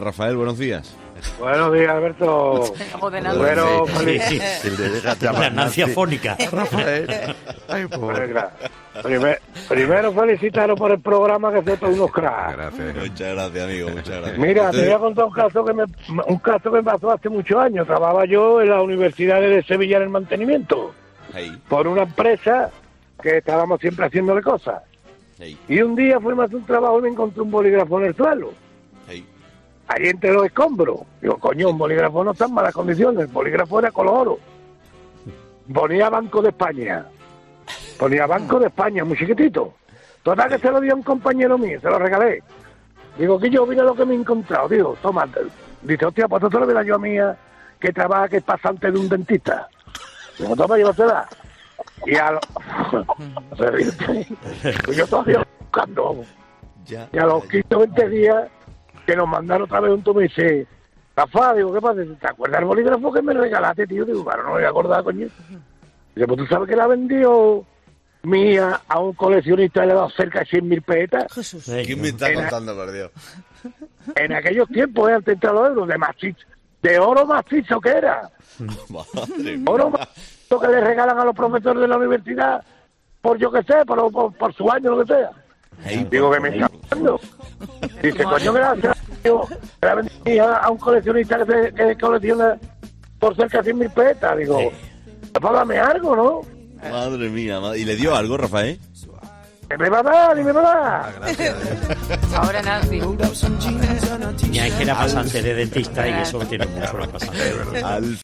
Rafael, buenos días. Buenos días, Alberto. Bueno, La Nancia fónica. Rafael. Ay, primero felicitaros por el programa, que sois todos unos cracks. Gracias. Muchas gracias, amigo, muchas gracias. Mira, te voy a contar un caso que me pasó hace muchos años. Trabajaba yo en la Universidad de Sevilla en el mantenimiento. Hey. Por una empresa que estábamos siempre haciéndole cosas. Hey. Y un día fuimos a hacer un trabajo y me encontré un bolígrafo en el suelo. Hey. Ahí entre los escombros. Digo, coño, un bolígrafo no está en malas condiciones. El bolígrafo era color oro. Ponía Banco de España. Muy chiquitito. Total, que se lo dio a un compañero mío, se lo regalé. Digo, que yo, mira lo que me he encontrado. Digo, toma. Dice, hostia, pues esto lo voy a yo a mía, que trabaja, que es pasante de un dentista. Digo, toma, llévatela. Y a pues yo todavía buscando. Ya. Y a los 15 o 20 días, que nos mandaron otra vez un tubo y dice, Rafa, digo, ¿qué pasa? ¿Te acuerdas del bolígrafo que me regalaste, tío? Digo, claro, no me voy a acordar, coño. Dice, pues tú sabes que la vendió mía a un coleccionista y le ha dado cerca de 100.000 pesetas. ¿Quién me está contando, por Dios? En aquellos tiempos, antes de entrar los euros, de oro macizo que era. Madre mía. Oro macizo que le regalan a los profesores de la universidad, por yo que sé, por su año, lo que sea. Hey, Digo, que me está hablando. Dice, coño, gracias. Digo, que la vendía a un coleccionista que colecciona por cerca de 100.000 pesetas. Digo, págame algo, ¿no? Madre mía, ¿y le dio algo, Rafael? Y me va a dar. Ahora Nancy. Ya es que era pasante de dentista y eso tiene mucho la pasante.